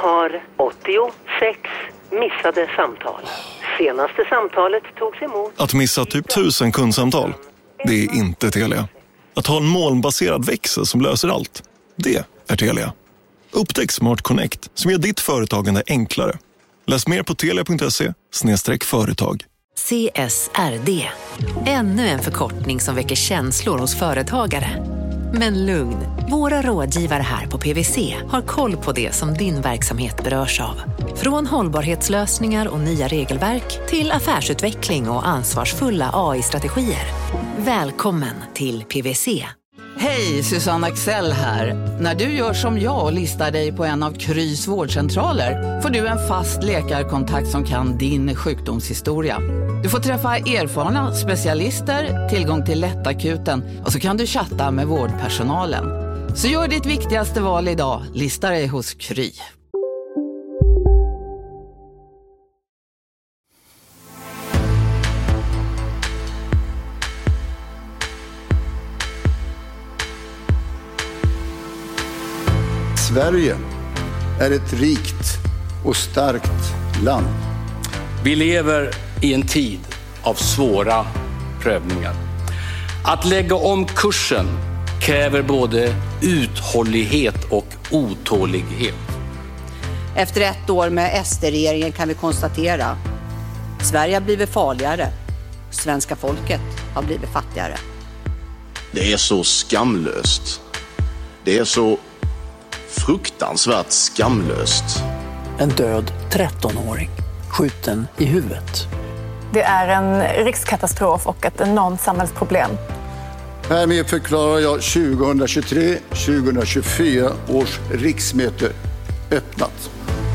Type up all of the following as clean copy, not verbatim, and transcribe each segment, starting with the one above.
har 86 missade samtal. Senaste samtalet togs emot. Att missa typ 1000 kundsamtal, det är inte Telia. Att ha en molnbaserad växel som löser allt, det är Telia. Upptäck Smart Connect som gör ditt företagande enklare. Läs mer på telia.se/företag. CSRD. Ännu en förkortning som väcker känslor hos företagare. Men lugn, våra rådgivare här på PwC har koll på det som din verksamhet berörs av. Från hållbarhetslösningar och nya regelverk till affärsutveckling och ansvarsfulla AI-strategier. Välkommen till PwC. Hej, Susanne Axel här. När du gör som jag och listar dig på en av Krys vårdcentraler får du en fast läkarkontakt som kan din sjukdomshistoria. Du får träffa erfarna specialister, tillgång till lättakuten och så kan du chatta med vårdpersonalen. Så gör ditt viktigaste val idag, lista dig hos Kry. Sverige är ett rikt och starkt land. Vi lever i en tid av svåra prövningar. Att lägga om kursen kräver både uthållighet och otålighet. Efter 1 år med SD-regeringen kan vi konstatera: Sverige har blivit farligare. Svenska folket har blivit fattigare. Det är så skamlöst. Det är så fruktansvärt skamlöst. En död 13-åring, skjuten i huvudet. Det är en rikskatastrof och ett enormt samhällsproblem. Härmed förklarar jag 2023-2024 års riksmöte öppnat.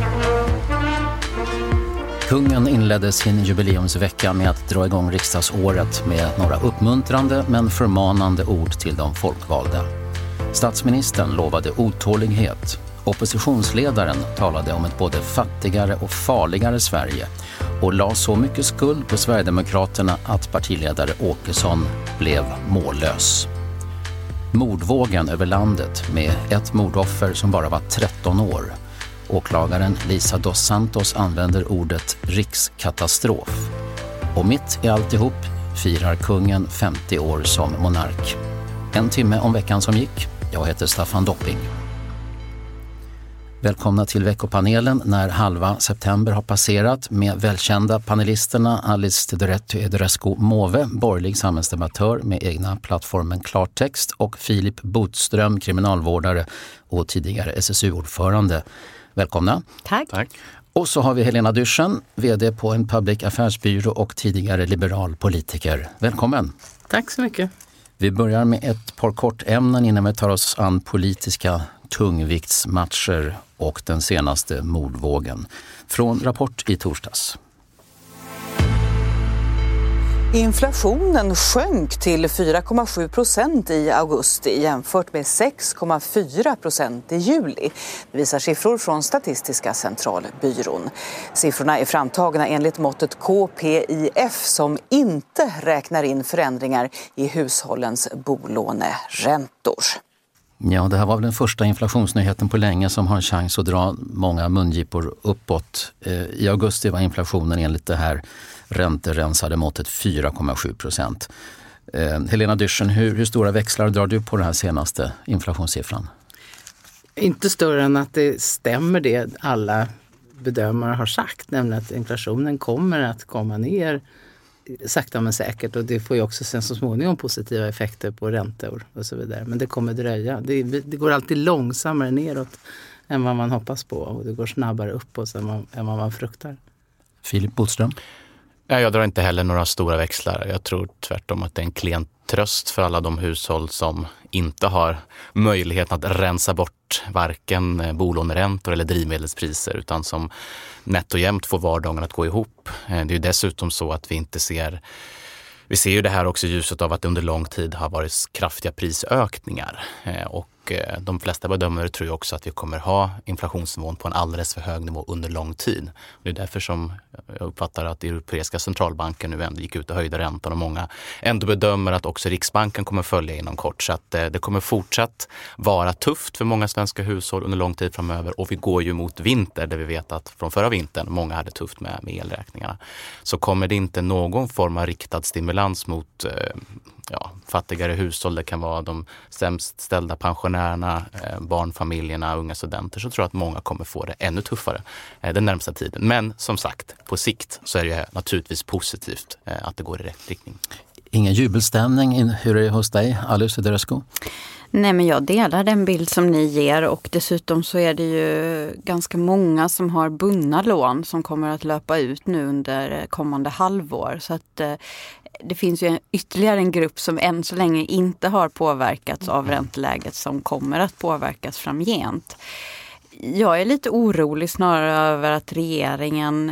Kungen inledde sin jubileumsvecka med att dra igång riksdagsåret med några uppmuntrande men förmanande ord till de folkvalda. Statsministern lovade otålighet. Oppositionsledaren talade om ett både fattigare och farligare Sverige och la så mycket skuld på Sverigedemokraterna att partiledare Åkesson blev mållös. Mordvågen över landet med ett mordoffer som bara var 13 år. Åklagaren Lisa dos Santos använder ordet rikskatastrof. Och mitt i alltihop firar kungen 50 år som monark. En timme om veckan som gick. Jag heter Staffan Dopping. Välkomna till veckopanelen när halva september har passerat med välkända panelisterna Alice Teodorescu-Måwe, borgerlig samhällsdebattör med egna plattformen Klartext, och Filip Botström, kriminalvårdare och tidigare SSU-ordförande. Välkomna. Tack. Och så har vi Helena Dyrssen, vd på en public affärsbyrå och tidigare liberal politiker. Välkommen. Tack så mycket. Vi börjar med ett par kortämnen innan vi tar oss an politiska tungviktsmatcher och den senaste mordvågen. Från Rapport i torsdags. Inflationen sjönk till 4,7% i augusti jämfört med 6,4% i juli. Det visar siffror från Statistiska centralbyrån. Siffrorna är framtagna enligt måttet KPIF som inte räknar in förändringar i hushållens bolåneräntor. Ja, det här var väl den första inflationsnyheten på länge som har en chans att dra många mungipor uppåt. I augusti var inflationen enligt det här ränterensade måttet 4,7%. Helena Dyrssen, hur stora växlar drar du på den här senaste inflationssiffran? Inte större än att det stämmer det alla bedömare har sagt, nämligen att inflationen kommer att komma ner sakta men säkert, och det får ju också sen så småningom positiva effekter på räntor och så vidare. Men det kommer dröja. Det går alltid långsammare neråt än vad man hoppas på, och det går snabbare uppåt än vad man fruktar. Filip Botström? Jag drar inte heller några stora växlar. Jag tror tvärtom att det är en klen tröst för alla de hushåll som inte har möjlighet att rensa bort varken bolåneräntor eller drivmedelspriser, utan som nätt och jämnt får vardagen att gå ihop. Det är ju dessutom så att vi ser ju det här också i ljuset av att det under lång tid har varit kraftiga prisökningar, och Och de flesta bedömare tror också att vi kommer ha inflationsnivån på en alldeles för hög nivå under lång tid. Det är därför som jag uppfattar att Europeiska centralbanken nu ändå gick ut och höjde räntan, och många ändå bedömer att också Riksbanken kommer följa inom kort. Så att det kommer fortsatt vara tufft för många svenska hushåll under lång tid framöver, och vi går ju mot vinter där vi vet att från förra vintern många hade tufft med elräkningarna. Så kommer det inte någon form av riktad stimulans mot fattigare hushåll, det kan vara de sämst ställda pensionärerna, barnfamiljerna, unga studenter, så tror jag att många kommer få det ännu tuffare den närmsta tiden. Men som sagt, på sikt så är det naturligtvis positivt att det går i rätt riktning. Ingen jubelstämning, hur är det hos dig, Alice Udersko? Nej, men jag delar den bild som ni ger, och dessutom så är det ju ganska många som har bundna lån som kommer att löpa ut nu under kommande halvår. Så att det finns ju ytterligare en grupp som än så länge inte har påverkats av ränteläget som kommer att påverkas framgent. Jag är lite orolig snarare över att regeringen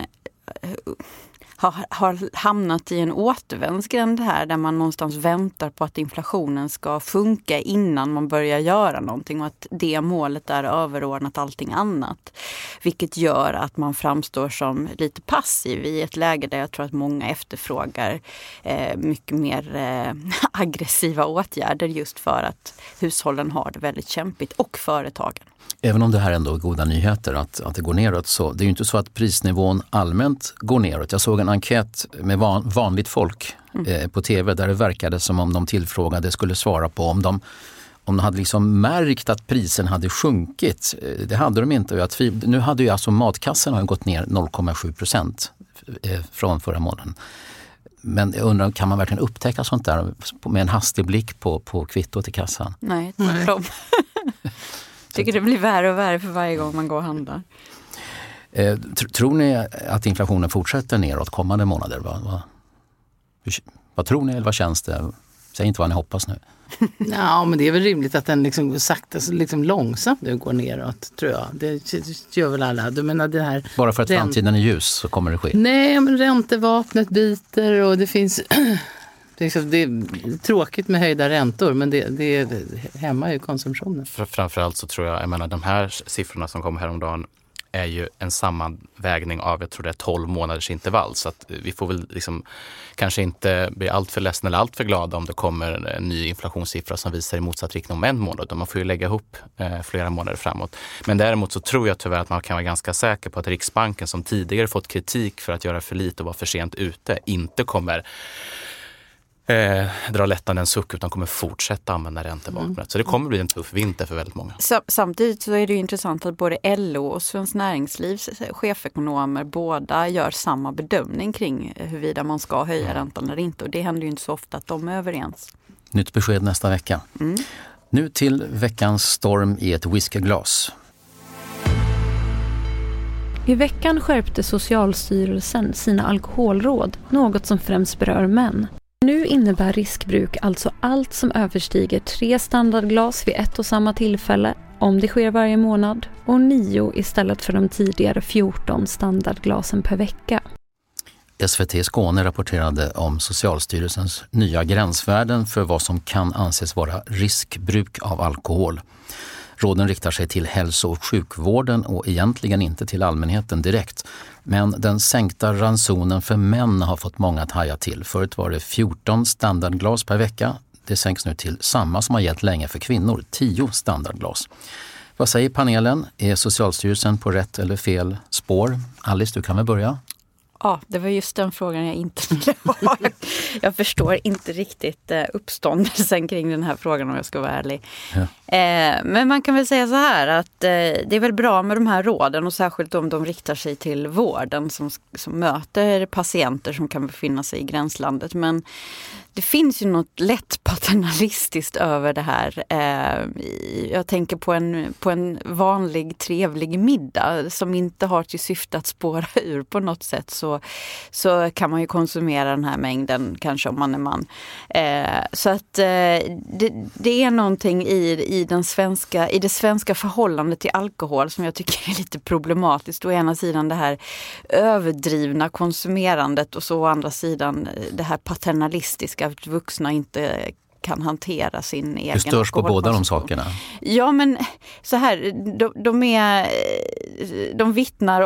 har hamnat i en återvändsgränd här, där man någonstans väntar på att inflationen ska funka innan man börjar göra någonting, och att det målet är överordnat allting annat. Vilket gör att man framstår som lite passiv i ett läge där jag tror att många efterfrågar mycket mer aggressiva åtgärder, just för att hushållen har det väldigt kämpigt, och företagen. Även om det här ändå är goda nyheter att det går neråt, så det är ju inte så att prisnivån allmänt går neråt. Jag såg en enkät med vanligt folk på tv där det verkade som om de tillfrågade skulle svara på om de hade liksom märkt att prisen hade sjunkit. Det hade de inte. Nu hade ju alltså matkassen har gått ner 0,7% från förra månaden. Men jag undrar, kan man verkligen upptäcka sånt där med en hastig blick på kvittot i kassan? Nej, tvärtom. Tycker det blir värre och värre för varje gång man går och handlar. Tror ni att inflationen fortsätter neråt kommande månader? Vad tror ni, eller vad känns det? Säg inte vad ni hoppas nu. Ja, men det är väl rimligt att den liksom sakta, liksom långsamt nu går neråt, tror jag. Det gör väl alla. Du menar det här... Bara för att framtiden är ljus så kommer det ske? Nej, men räntevapnet biter, och det finns... Det är tråkigt med höjda räntor, men det hämmar ju konsumtionen. Framförallt så tror jag menar, de här siffrorna som kom häromdagen är ju en sammanvägning av, jag tror det är 12 månaders intervall. Så att vi får väl liksom kanske inte bli allt för ledsna eller allt för glada om det kommer en ny inflationssiffra som visar i motsatt riktning om en månad. Man får ju lägga ihop flera månader framåt. Men däremot så tror jag tyvärr att man kan vara ganska säker på att Riksbanken, som tidigare fått kritik för att göra för lite och vara för sent ute, inte kommer dra lättnaden en suck, utan kommer fortsätta använda räntevapnet. Så det kommer bli en tuff vinter för väldigt många. Samtidigt så är det ju intressant att både LO och Svenskt Näringslivs chefekonomer båda gör samma bedömning kring huruvida man ska höja räntan eller inte. Och det händer ju inte så ofta att de är överens. Nytt besked nästa vecka. Nu till veckans storm i ett whiskyglas. I veckan skärpte Socialstyrelsen sina alkoholråd, något som främst berör män. Nu innebär riskbruk alltså allt som överstiger 3 standardglas vid ett och samma tillfälle, om det sker varje månad, och 9 istället för de tidigare 14 standardglasen per vecka. SVT Skåne rapporterade om Socialstyrelsens nya gränsvärden för vad som kan anses vara riskbruk av alkohol. Råden riktar sig till hälso- och sjukvården och egentligen inte till allmänheten direkt. Men den sänkta ransonen för män har fått många att haja till. Förut var det 14 standardglas per vecka. Det sänks nu till samma som har gällt länge för kvinnor, 10 standardglas. Vad säger panelen? Är Socialstyrelsen på rätt eller fel spår? Alice, du kan väl börja? Ja, det var just den frågan jag inte ville ha. Jag förstår inte riktigt uppståndelsen kring den här frågan, om jag ska vara ärlig. Ja. Men man kan väl säga så här att det är väl bra med de här råden, och särskilt om de riktar sig till vården som möter patienter som kan befinna sig i gränslandet. Men det finns ju något lätt paternalistiskt över det här. Jag tänker på en vanlig trevlig middag som inte har till syfte att spåra ur på något sätt, så kan man ju konsumera den här mängden, kanske om man är man. Så att det är någonting i det svenska förhållandet till alkohol som jag tycker är lite problematiskt. Å ena sidan det här överdrivna konsumerandet, och så å andra sidan det här paternalistiska, att vuxna inte kan hantera sin egen Du störs på båda de sakerna? Ja, men så här, de vittnar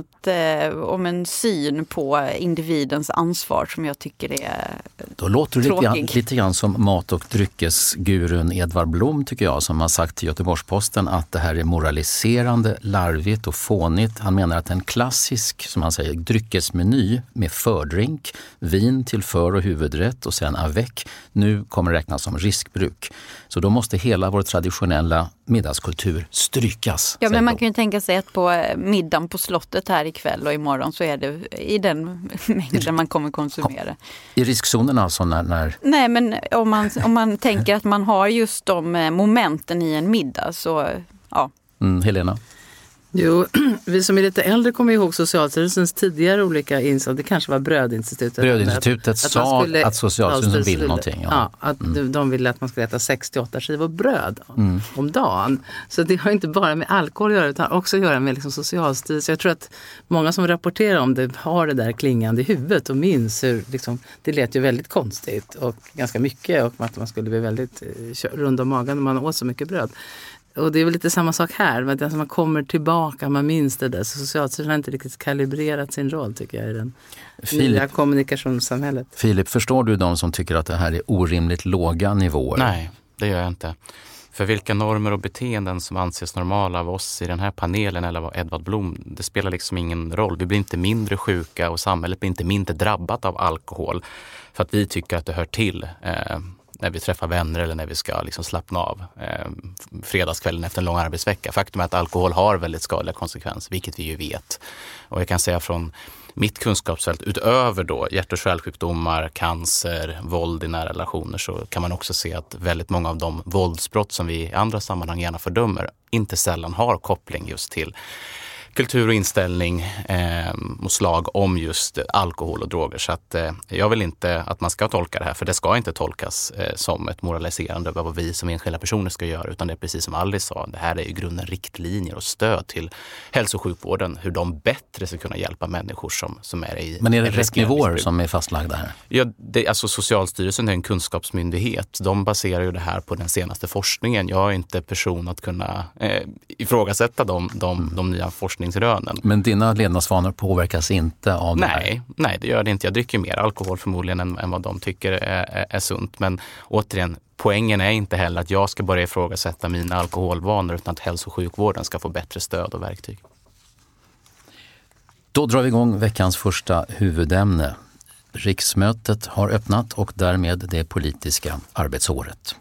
om en syn på individens ansvar som jag tycker är Då låter det lite grann som mat- och dryckesgurun Edvard Blom, tycker jag, som har sagt till Göteborgs-Posten att det här är moraliserande, larvigt och fånigt. Han menar att en klassisk, som han säger, dryckesmeny med fördrink, vin till för- och huvudrätt och sen avec nu kommer räknas som riskbruk. Så då måste hela vår traditionella middagskultur strykas. Ja, men man kan ju tänka sig att på middagen på slottet här ikväll och imorgon så är det i den mängden man kommer konsumera. I riskzonen alltså när... Nej, men om man tänker att man har just de momenten i en middag så ja. Helena? Jo, vi som är lite äldre kommer ihåg Socialstyrelsens tidigare olika insatser. Det kanske var Brödinstitutet. Brödinstitutet sa att Socialstyrelsen vill någonting. Ja, att de ville att man skulle äta 68 skivor bröd om dagen. Så det har inte bara med alkohol att göra utan också att göra med liksom Socialstyrelsen. Jag tror att många som rapporterar om det har det där klingande i huvudet och minns hur liksom, det lät ju väldigt konstigt och ganska mycket och att man skulle bli väldigt rund om magen när man åt så mycket bröd. Och det är väl lite samma sak här. Men alltså man kommer tillbaka, man minns det där. Så Socialstyrelsen har inte riktigt kalibrerat sin roll, tycker jag, i den nya kommunikationssamhället. Filip, förstår du de som tycker att det här är orimligt låga nivåer? Nej, det gör jag inte. För vilka normer och beteenden som anses normala av oss i den här panelen eller av Edvard Blom, det spelar liksom ingen roll. Vi blir inte mindre sjuka och samhället blir inte mindre drabbat av alkohol för att vi tycker att det hör till när vi träffar vänner eller när vi ska liksom slappna av fredagskvällen efter en lång arbetsvecka. Faktum är att alkohol har väldigt skadliga konsekvenser, vilket vi ju vet. Och jag kan säga från mitt kunskapsfält, utöver då hjärt- och kärlsjukdomar, cancer, våld i nära relationer, så kan man också se att väldigt många av de våldsbrott som vi i andra sammanhang gärna fördömer inte sällan har koppling just till kultur och inställning och slag om just alkohol och droger. Så att jag vill inte att man ska tolka det här, för det ska inte tolkas som ett moraliserande över vad vi som enskilda personer ska göra, utan det är precis som Alice sa, det här är ju grunden riktlinjer och stöd till hälso- och sjukvården, hur de bättre ska kunna hjälpa människor som är i... Men är det rätt nivåer som är fastlagda här? Ja, alltså Socialstyrelsen är en kunskapsmyndighet. De baserar ju det här på den senaste forskningen. Jag är inte person att kunna ifrågasätta de nya forskningsrönen. Men dina levnadsvanor påverkas inte av det här? Nej, det gör det inte. Jag dricker mer alkohol förmodligen än vad de tycker är sunt. Men återigen, poängen är inte heller att jag ska börja ifrågasätta mina alkoholvanor, utan att hälso- och sjukvården ska få bättre stöd och verktyg. Då drar vi igång veckans första huvudämne. Riksmötet har öppnat och därmed det politiska arbetsåret.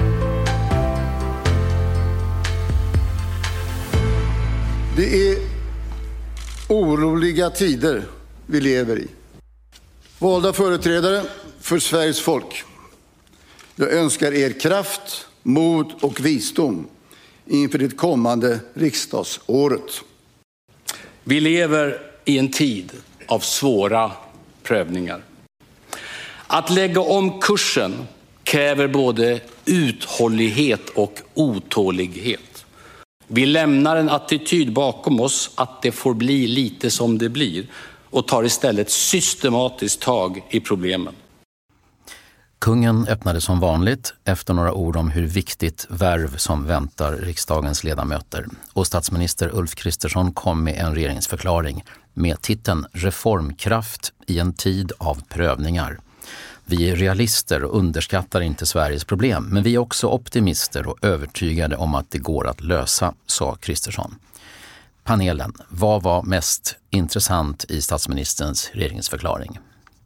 Det är oroliga tider vi lever i. Valda företrädare för Sveriges folk. Jag önskar er kraft, mod och visdom inför det kommande riksdagsåret. Vi lever i en tid av svåra prövningar. Att lägga om kursen kräver både uthållighet och otålighet. Vi lämnar en attityd bakom oss att det får bli lite som det blir och tar istället systematiskt tag i problemen. Kungen öppnade som vanligt efter några ord om hur viktigt värv som väntar riksdagens ledamöter. Och statsminister Ulf Kristersson kom med en regeringsförklaring med titeln Reformkraft i en tid av prövningar. Vi är realister och underskattar inte Sveriges problem, men vi är också optimister och övertygade om att det går att lösa, sa Kristersson. Panelen, vad var mest intressant i statsministerns regeringsförklaring?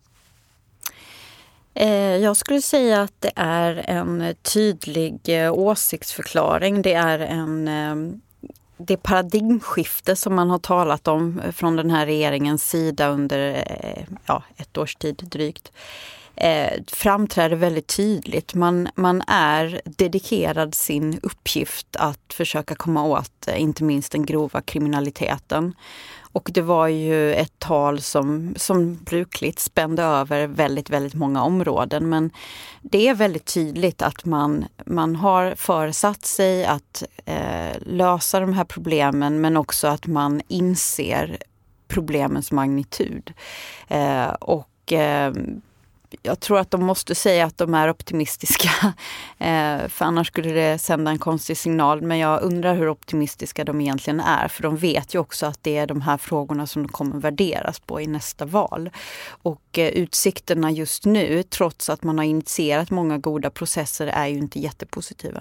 Jag skulle säga att det är en tydlig åsiktsförklaring. Det är det paradigmskifte som man har talat om från den här regeringens sida under ett års tid drygt. Framträder väldigt tydligt. Man är dedikerad sin uppgift att försöka komma åt inte minst den grova kriminaliteten. Och det var ju ett tal som brukligt spände över väldigt, väldigt många områden. Men det är väldigt tydligt att man har försatt sig att lösa de här problemen, men också att man inser problemens magnitud. jag tror att de måste säga att de är optimistiska. För annars skulle det sända en konstig signal. Men jag undrar hur optimistiska de egentligen är. För de vet ju också att det är de här frågorna som de kommer värderas på i nästa val. Och utsikterna just nu, trots att man har initierat många goda processer, är ju inte jättepositiva.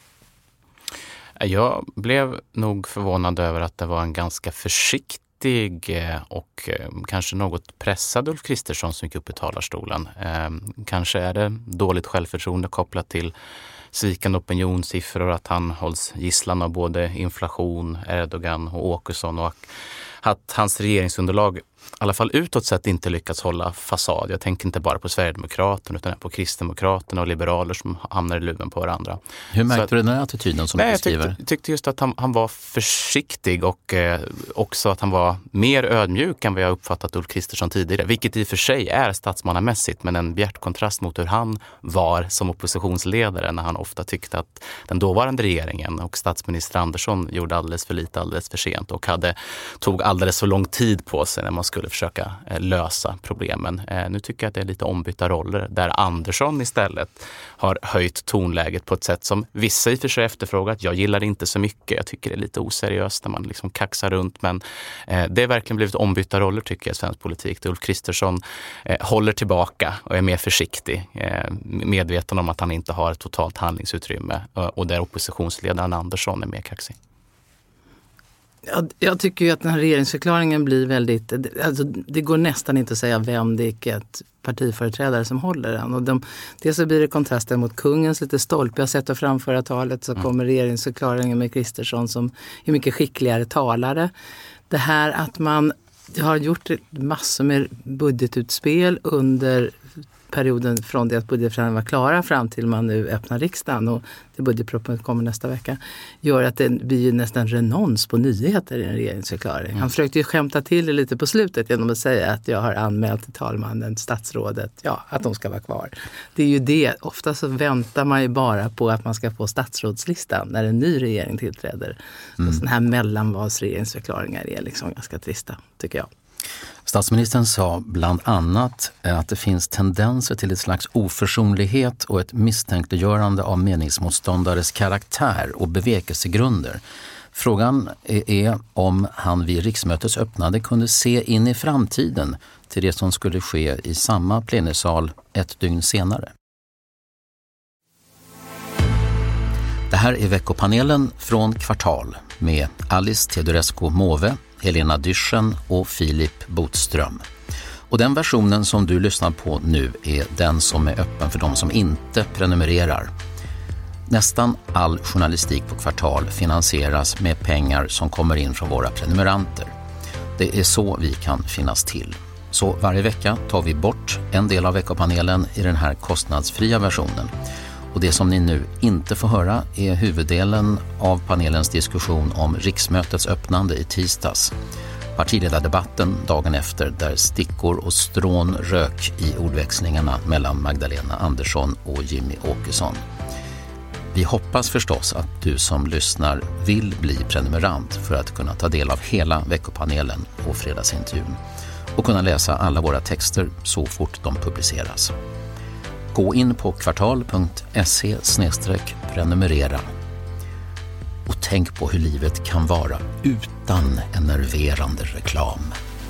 Jag blev nog förvånad över att det var en ganska försiktig och kanske något pressad Ulf Kristersson som gick upp i talarstolen. Kanske är det dåligt självförtroende kopplat till svikande opinionssiffror, att han hålls gisslan av både inflation, Erdogan och Åkesson, och att hans regeringsunderlag i alla fall utåt sett inte lyckats hålla fasad. Jag tänker inte bara på Sverigedemokraterna utan på Kristdemokraterna och liberaler som hamnar i luven på varandra. Hur märkte du den här attityden som du beskriver? Jag tyckte just att han var försiktig och också att han var mer ödmjuk än vad jag uppfattat Ulf Kristersson tidigare. Vilket i och för sig är statsmannamässigt, men en bjärt kontrast mot hur han var som oppositionsledare, när han ofta tyckte att den dåvarande regeringen och statsminister Andersson gjorde alldeles för lite, alldeles för sent och tog alldeles för lång tid på sig när man skulle försöka lösa problemen. Nu tycker jag att det är lite ombytta roller där Andersson istället har höjt tonläget på ett sätt som vissa i och för sig efterfrågat. Jag gillar det inte så mycket. Jag tycker det är lite oseriöst när man liksom kaxar runt, men det är verkligen blivit ombytta roller tycker jag i svensk politik. Ulf Kristersson håller tillbaka och är mer försiktig, medveten om att han inte har ett totalt handlingsutrymme, och där oppositionsledaren Andersson är mer kaxig. Jag tycker ju att den här regeringsförklaringen blir väldigt... Alltså, det går nästan inte att säga vem det är, vilket partiföreträdare som håller den. Och dels så blir det kontrasten mot kungens lite stolpiga sätt att framföra talet, så kommer regeringsförklaringen med Kristersson som är mycket skickligare talare. Det här att man har gjort massor med budgetutspel under perioden från det att budgetförhandlingarna var klara fram till man nu öppnar riksdagen och det budgetpropositionen kommer nästa vecka, gör att det blir nästan renons på nyheter i en regeringsförklaring. Han försökte ju skämta till det lite på slutet genom att säga att jag har anmält till talmannen, statsrådet, att de ska vara kvar. Det är ju det. Ofta så väntar man ju bara på att man ska få statsrådslistan när en ny regering tillträder. Så sådana här mellanvalsregeringsförklaringar är liksom ganska trista, tycker jag. Statsministern sa bland annat att det finns tendenser till ett slags oförsonlighet och ett misstänkliggörande av meningsmotståndares karaktär och bevekelsegrunder. Frågan är om han vid riksmötets öppnande kunde se in i framtiden till det som skulle ske i samma plenisal ett dygn senare. Det här är veckopanelen från Kvartal med Alice Teodorescu-Måwe, Helena Dyschen och Filip Botström. Och den versionen som du lyssnar på nu är den som är öppen för de som inte prenumererar. Nästan all journalistik på Kvartal finansieras med pengar som kommer in från våra prenumeranter. Det är så vi kan finnas till. Så varje vecka tar vi bort en del av veckopanelen i den här kostnadsfria versionen. Och det som ni nu inte får höra är huvuddelen av panelens diskussion om riksmötets öppnande i tisdags. Partiledardebatten dagen efter, där stickor och strån rök i ordväxlingarna mellan Magdalena Andersson och Jimmy Åkesson. Vi hoppas förstås att du som lyssnar vill bli prenumerant för att kunna ta del av hela veckopanelen och fredagsintervjun och kunna läsa alla våra texter så fort de publiceras. Gå in på kvartal.se/prenumerera och tänk på hur livet kan vara utan enerverande reklam.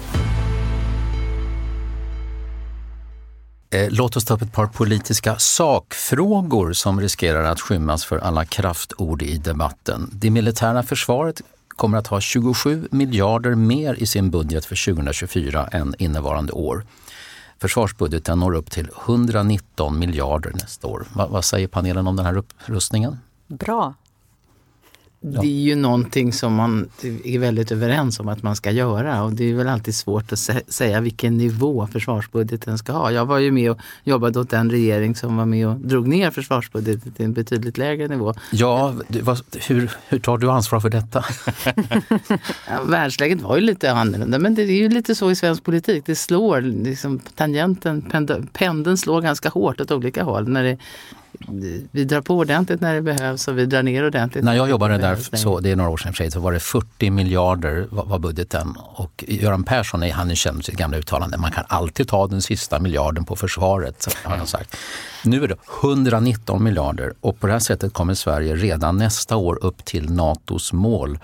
Låt oss ta upp ett par politiska sakfrågor som riskerar att skymmas för alla kraftord i debatten. Det militära försvaret kommer att ha 27 miljarder mer i sin budget för 2024 än innevarande år. Försvarsbudgeten når upp till 119 miljarder nästa år. Vad säger panelen om den här upprustningen? Bra. Det är ju någonting som man är väldigt överens om att man ska göra, och det är väl alltid svårt att säga vilken nivå försvarsbudgeten ska ha. Jag var ju med och jobbade åt den regering som var med och drog ner försvarsbudgeten till en betydligt lägre nivå. Ja, hur tar du ansvar för detta? Världsläget var ju lite annorlunda, men det är ju lite så i svensk politik. Det slår liksom tangenten, pendeln slår ganska hårt åt olika håll. När det vi drar på ordentligt när det behövs och vi drar ner ordentligt. När jag jobbade där, så det är några år sedan, så var det 40 miljarder var budgeten. Och Göran Persson han är känd sitt gamla uttalande. Man kan alltid ta den sista miljarden på försvaret, har han sagt. Nu är det 119 miljarder och på det här sättet kommer Sverige redan nästa år upp till NATOs mål.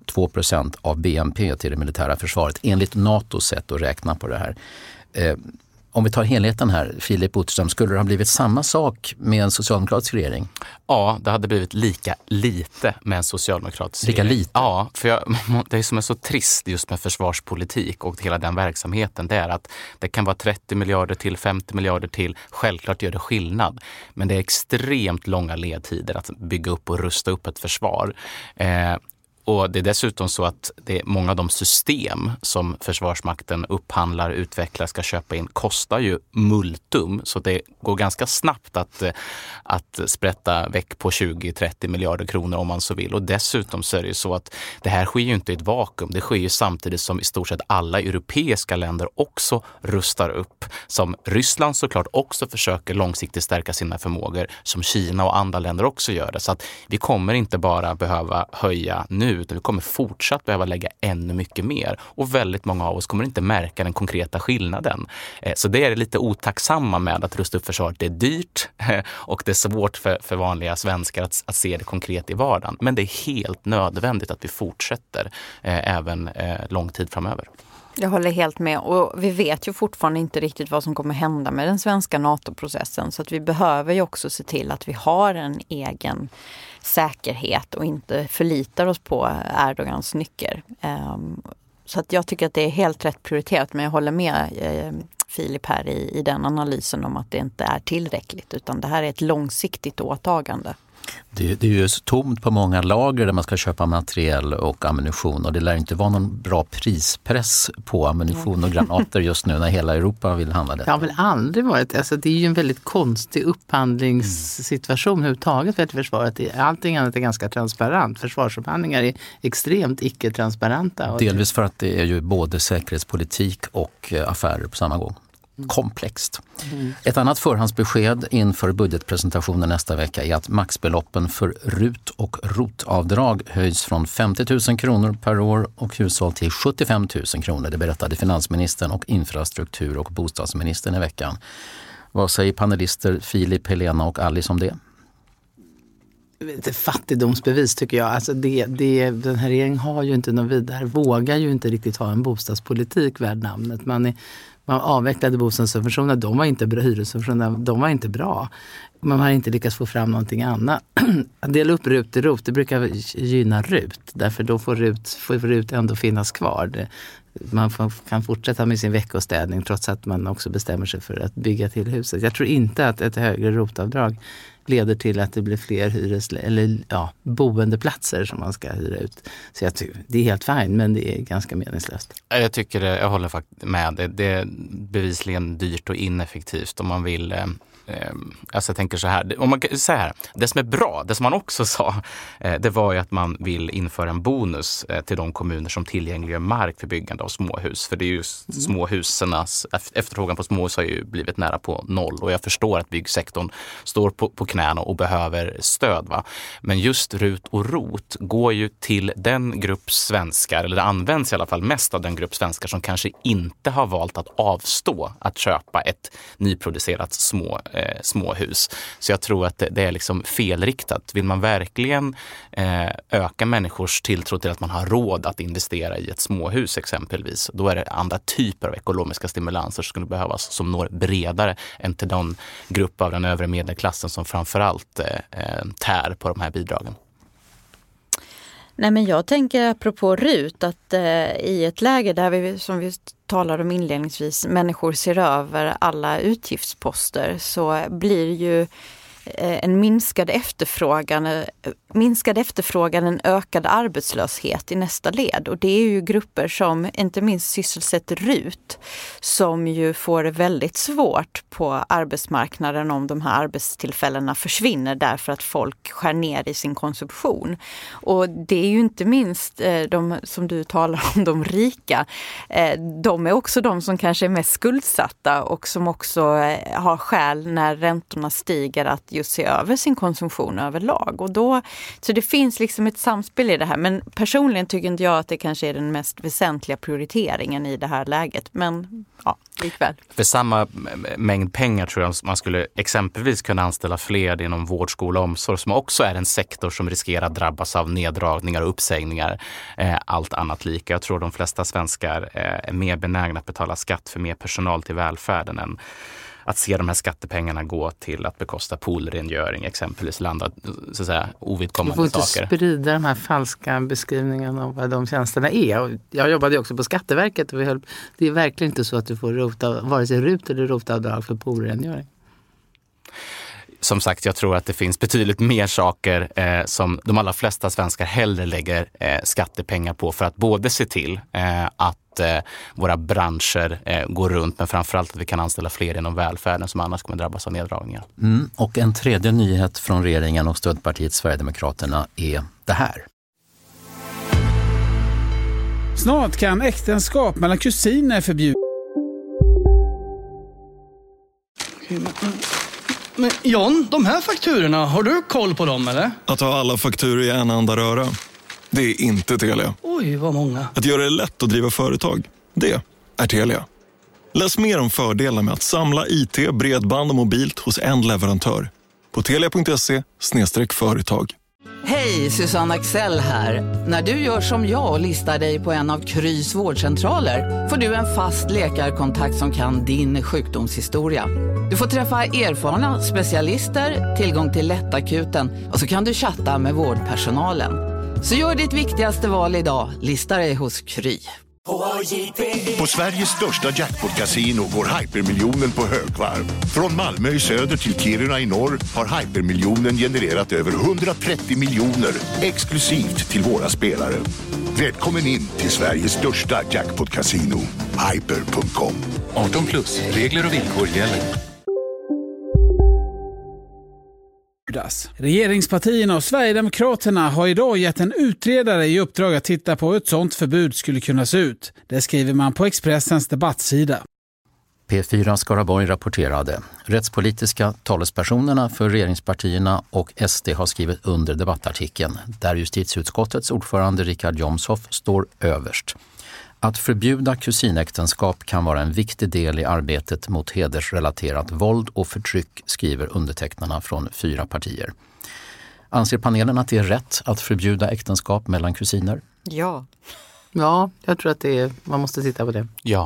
2% av BNP till det militära försvaret enligt NATOs sätt att räkna på det här. Om vi tar helheten här, Filip Utterström, skulle det ha blivit samma sak med en socialdemokratisk regering? Ja, det hade blivit lika lite med en socialdemokratisk regering. Lika lite? Ja, för det som är så trist just med försvarspolitik och hela den verksamheten, det är att det kan vara 30 miljarder till, 50 miljarder till. Självklart gör det skillnad. Men det är extremt långa ledtider att bygga upp och rusta upp ett försvar. Och det är dessutom så att det är många av de system som Försvarsmakten upphandlar, utvecklar, ska köpa in kostar ju multum. Så det går ganska snabbt att sprätta väck på 20-30 miljarder kronor om man så vill. Och dessutom så är det ju så att det här sker ju inte i ett vakuum. Det sker ju samtidigt som i stort sett alla europeiska länder också rustar upp. Som Ryssland såklart också försöker långsiktigt stärka sina förmågor. Som Kina och andra länder också gör det. Så att vi kommer inte bara behöva höja nu, utan vi kommer fortsatt behöva lägga ännu mycket mer. Och väldigt många av oss kommer inte märka den konkreta skillnaden. Så det är lite otacksamma med att rusta upp försvaret. Det är dyrt och det är svårt för vanliga svenskar att se det konkret i vardagen. Men det är helt nödvändigt att vi fortsätter även lång tid framöver. Jag håller helt med, och vi vet ju fortfarande inte riktigt vad som kommer hända med den svenska NATO-processen, så att vi behöver ju också se till att vi har en egen säkerhet och inte förlitar oss på Erdogans nycker. Så att jag tycker att det är helt rätt prioriterat, men jag håller med Filip här i den analysen om att det inte är tillräckligt, utan det här är ett långsiktigt åtagande. Det är ju så tomt på många lager där man ska köpa materiel och ammunition, och det lär inte vara någon bra prispress på ammunition och granater just nu när hela Europa vill handla det. Det har väl aldrig varit, alltså det är ju en väldigt konstig upphandlingssituation överhuvudtaget för försvaret. Allting annat är ganska transparent. Försvarsupphandlingar är extremt icke-transparenta. Delvis för att det är ju både säkerhetspolitik och affärer på samma gång. Komplext. Ett annat förhandsbesked inför budgetpresentationen nästa vecka är att maxbeloppen för RUT- och ROT-avdrag höjs från 50 000 kronor per år och hushåll till 75 000 kronor. Det berättade finansministern och infrastruktur- och bostadsministern i veckan. Vad säger panelister Filip, Helena och Alice om det? Ett fattigdomsbevis tycker jag. Alltså den här regeringen har ju inte någon vidare, vågar ju inte riktigt ha en bostadspolitik värd namnet. Man avvecklade bostadssubventionerna, de var inte bra, hyressubventionerna, de var inte bra. Man har inte lyckats få fram någonting annat. Att dela upp RUT till ROT, det brukar gynna RUT. Därför då får RUT ändå finnas kvar. Man kan fortsätta med sin veckostädning trots att man också bestämmer sig för att bygga till huset. Jag tror inte att ett högre ROT-avdrag leder till att det blir fler boendeplatser som man ska hyra ut. Så jag tycker det är helt fint, men det är ganska meningslöst. Jag håller faktiskt med. Det är bevisligen dyrt och ineffektivt om man vill. Alltså jag tänker så här, om man säger här, det som är bra, det som man också sa, det var ju att man vill införa en bonus till de kommuner som tillgängliggör mark för byggande av småhus. För det är ju småhusernas, efterfrågan på småhus har ju blivit nära på noll, och jag förstår att byggsektorn står på knäna och behöver stöd. Va? Men just RUT och ROT går ju till den grupp svenskar, eller det används i alla fall mest av den grupp svenskar som kanske inte har valt att avstå att köpa ett nyproducerat småhus. Så jag tror att det är liksom felriktat. Vill man verkligen öka människors tilltro till att man har råd att investera i ett småhus exempelvis, då är det andra typer av ekonomiska stimulanser som skulle behövas, som når bredare än till den grupp av den övre medelklassen som framförallt tär på de här bidragen. Nej, men jag tänker apropå RUT att i ett läge där vi, som vi talade om inledningsvis, människor ser över alla utgiftsposter, så blir ju en minskad efterfrågan, en ökad arbetslöshet i nästa led. Och det är ju grupper som inte minst sysselsätter RUT, som ju får det väldigt svårt på arbetsmarknaden om de här arbetstillfällena försvinner därför att folk skär ner i sin konsumtion. Och det är ju inte minst de som du talar om, de rika. De är också de som kanske är mest skuldsatta och som också har skäl när räntorna stiger att just se över sin konsumtion överlag. Och då, så det finns liksom ett samspel i det här. Men personligen tycker inte jag att det kanske är den mest väsentliga prioriteringen i det här läget. Men ja, likväl. För samma mängd pengar tror jag man skulle exempelvis kunna anställa fler inom vård, skola och omsorg, som också är en sektor som riskerar att drabbas av neddragningar och uppsägningar. Allt annat lika. Jag tror de flesta svenskar är mer benägna att betala skatt för mer personal till välfärden än att se de här skattepengarna gå till att bekosta poolrengöring, exempelvis landa så att säga ovidkommande saker. Du får inte sprida de här falska beskrivningarna av vad de tjänsterna är. Jag jobbade också på Skatteverket och det är verkligen inte så att du får vare sig RUT eller ROT-avdrag för poolrengöring. Som sagt, jag tror att det finns betydligt mer saker som de allra flesta svenskar hellre lägger skattepengar på för att både se till att våra branscher går runt, men framförallt att vi kan anställa fler inom välfärden som annars kommer drabbas av neddragningar. Och en tredje nyhet från regeringen och stödpartiet Sverigedemokraterna är det här. Snart kan äktenskap mellan kusiner förbjudas. Men John, de här fakturorna, har du koll på dem eller? Att ha alla fakturor i en enda röra, det är inte Telia. Oj, vad många. Att göra det lätt att driva företag, det är Telia. Läs mer om fördelar med att samla IT, bredband och mobilt hos en leverantör. På telia.se/företag. Hej, Susanne Axel här. När du gör som jag och listar dig på en av Krys vårdcentraler får du en fast läkarkontakt som kan din sjukdomshistoria. Du får träffa erfarna specialister, tillgång till lättakuten och så kan du chatta med vårdpersonalen. Så gör ditt viktigaste val idag, lista dig hos Kry. På Sveriges största jackpot-casino går hypermiljonen på högvarv. Från Malmö i söder till Kiruna i norr har hypermiljonen genererat över 130 miljoner exklusivt till våra spelare. Välkommen in till Sveriges största jackpot-casino, hyper.com. 18+, regler och villkor gäller. Regeringspartierna och Sverigedemokraterna har idag gett en utredare i uppdrag att titta på hur ett sådant förbud skulle kunna se ut. Det skriver man på Expressens debattsida. P4 Skaraborg rapporterade. Rättspolitiska talespersonerna för regeringspartierna och SD har skrivit under debattartikeln där justitieutskottets ordförande Richard Jomshof står överst. Att förbjuda kusinäktenskap kan vara en viktig del i arbetet mot hedersrelaterat våld och förtryck, skriver undertecknarna från 4 partier. Anser panelen att det är rätt att förbjuda äktenskap mellan kusiner? Ja. Ja, jag tror att man måste titta på det. Ja.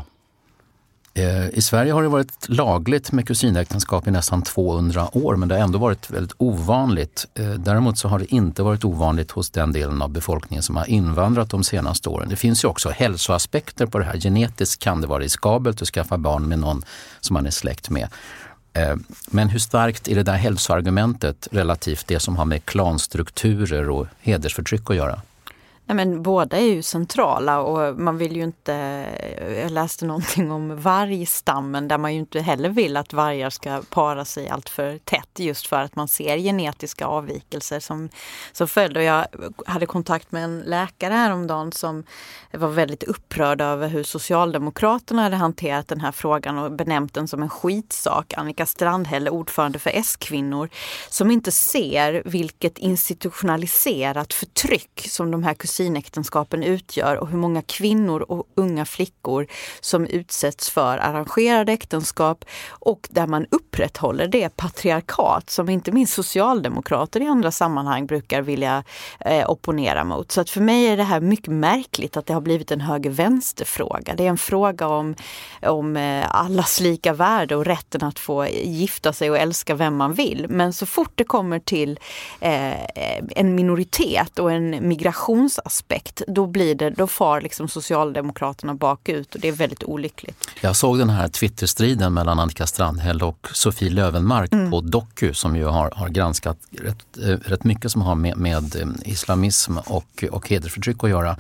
I Sverige har det varit lagligt med kusinäktenskap i nästan 200 år, men det har ändå varit väldigt ovanligt. Däremot så har det inte varit ovanligt hos den delen av befolkningen som har invandrat de senaste åren. Det finns ju också hälsoaspekter på det här. Genetiskt kan det vara riskabelt att skaffa barn med någon som man är släkt med. Men hur starkt är det där hälsoargumentet relativt det som har med klanstrukturer och hedersförtryck att göra? Nej, men båda är ju centrala och man vill ju inte, jag läste någonting om vargstammen där man ju inte heller vill att vargar ska para sig allt för tätt just för att man ser genetiska avvikelser som följd. Och jag hade kontakt med en läkare häromdagen som var väldigt upprörd över hur Socialdemokraterna hade hanterat den här frågan och benämnt den som en skitsak. Annika Strandhäll, ordförande för S-kvinnor, som inte ser vilket institutionaliserat förtryck som de här kusinäktenskapen utgör och hur många kvinnor och unga flickor som utsätts för arrangerade äktenskap och där man upprätthåller det patriarkat som inte minst socialdemokrater i andra sammanhang brukar vilja opponera mot. Så att för mig är det här mycket märkligt att det har blivit en höger-vänster-fråga. Det är en fråga om allas lika värde och rätten att få gifta sig och älska vem man vill. Men så fort det kommer till en minoritet och en migrationsaspekt, då far liksom Socialdemokraterna bakut och det är väldigt olyckligt. Jag såg den här Twitterstriden mellan Annika Strandhäll och Sofie Löwenmark på Doku som ju har granskat rätt mycket som har med islamism och hedersförtryck att göra.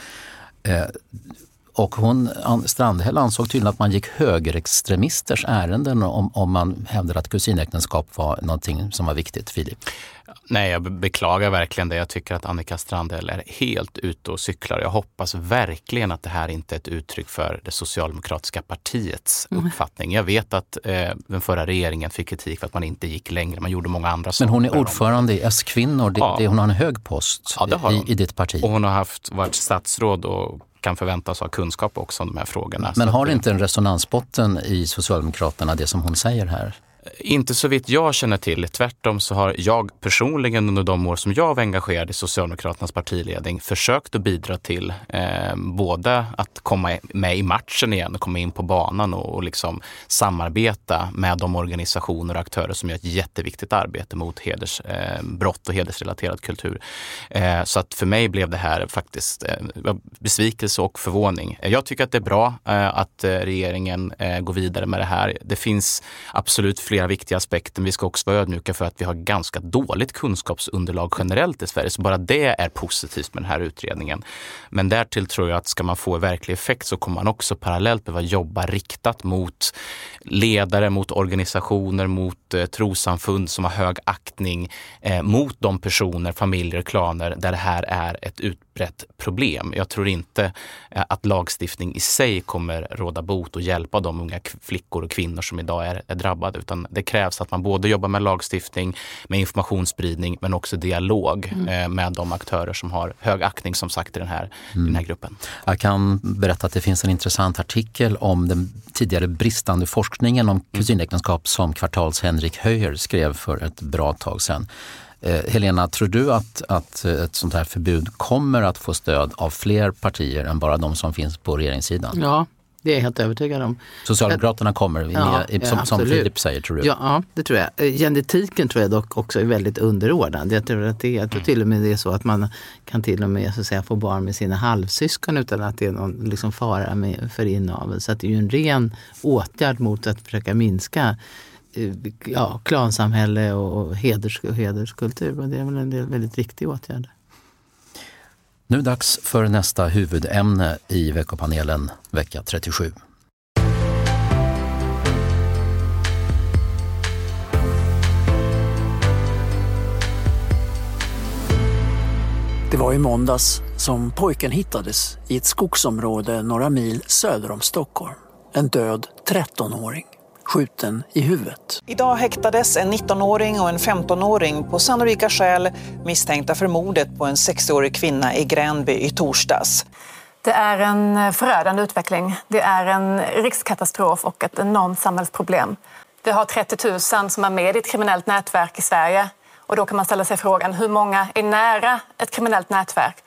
Och Strandhäll ansåg tydligen att man gick högerextremisters ärenden om man hävdade att kusinäktenskap var någonting som var viktigt, Filip. Nej, jag beklagar verkligen det. Jag tycker att Annika Strandhäll är helt ute och cyklar. Jag hoppas verkligen att det här inte är ett uttryck för det socialdemokratiska partiets uppfattning. Jag vet att den förra regeringen fick kritik för att man inte gick längre. Man gjorde många andra saker. Men hon är ordförande i S-kvinnor. Hon har en hög post i ditt parti. Och hon har varit statsråd och kan förväntas ha kunskap också om de här frågorna. Men har inte en resonansbotten i Socialdemokraterna det som hon säger här? Inte så vitt jag känner till. Tvärtom så har jag personligen under de år som jag var engagerad i Socialdemokraternas partiledning försökt att bidra till både att komma med i matchen igen och komma in på banan och liksom samarbeta med de organisationer och aktörer som gör ett jätteviktigt arbete mot hedersbrott och hedersrelaterad kultur. Så att för mig blev det här faktiskt besvikelse och förvåning. Jag tycker att det är bra att regeringen går vidare med det här. Det finns absolut flera viktiga aspekter. Vi ska också vara ödmjuka för att vi har ganska dåligt kunskapsunderlag generellt i Sverige. Så bara det är positivt med den här utredningen. Men därtill tror jag att ska man få verklig effekt så kommer man också parallellt behöva jobba riktat mot ledare, mot organisationer, mot trossamfund som har hög aktning, mot de personer, familjer, klaner där det här är ett utbrett problem. Jag tror inte att lagstiftning i sig kommer råda bot och hjälpa de unga flickor och kvinnor som idag är drabbade, utan det krävs att man både jobbar med lagstiftning, med informationsspridning men också dialog med de aktörer som har hög aktning som sagt i den här gruppen. Jag kan berätta att det finns en intressant artikel om den tidigare bristande forskningen om kusinäktenskap som Kvartals Henrik Höjer skrev för ett bra tag sedan. Helena, tror du att ett sånt här förbud kommer att få stöd av fler partier än bara de som finns på regeringssidan? Ja, det är jag helt övertygad om. Socialdemokraterna kommer, som Filip säger, tror du? Ja, det tror jag. Genetiken tror jag dock också är väldigt underordnad. Jag tror att jag tror till och med det är så att man kan till och med så att säga, få barn med sina halvsyskon utan att det är någon liksom fara för inavel. Så att det är ju en ren åtgärd mot att försöka minska klansamhälle och hederskultur. Och det är väl en del väldigt riktig åtgärd. Nu dags för nästa huvudämne i veckopanelen vecka 37. Det var i måndags som pojken hittades i ett skogsområde några mil söder om Stockholm. En död 13-åring. Skjuten i huvudet. Idag häktades en 19-åring och en 15-åring på sannolika skäl misstänkta för mordet på en 60-årig kvinna i Gränby i torsdags. Det är en förödande utveckling. Det är en rikskatastrof och ett enormt samhällsproblem. Vi har 30 000 som är med i ett kriminellt nätverk i Sverige. Och då kan man ställa sig frågan, hur många är nära ett kriminellt nätverk?